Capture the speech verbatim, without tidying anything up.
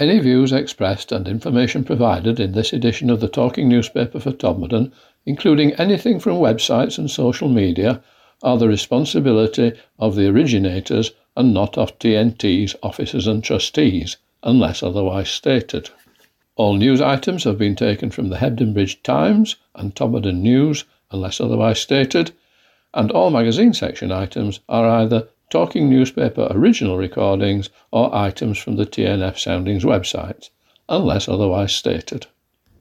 Any views expressed and information provided in this edition of the Talking Newspaper for Todmorden, including anything from websites and social media, are the responsibility of the originators and not of T N T's officers and trustees, unless otherwise stated. All news items have been taken from the Hebden Bridge Times and Todmorden News, unless otherwise stated, and all magazine section items are either Talking Newspaper original recordings or items from the T N F Soundings website, unless otherwise stated.